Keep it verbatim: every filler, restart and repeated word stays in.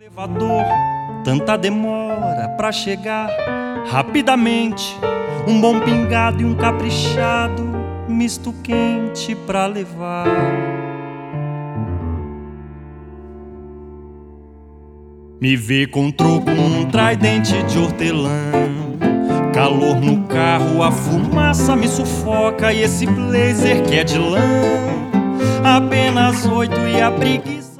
Elevador, tanta demora pra chegar rapidamente. Um bom pingado e um caprichado, misto quente pra levar. Me vê com troco num tridente de hortelã. Calor no carro, a fumaça me sufoca. E esse blazer que é de lã, apenas oito e a preguiça.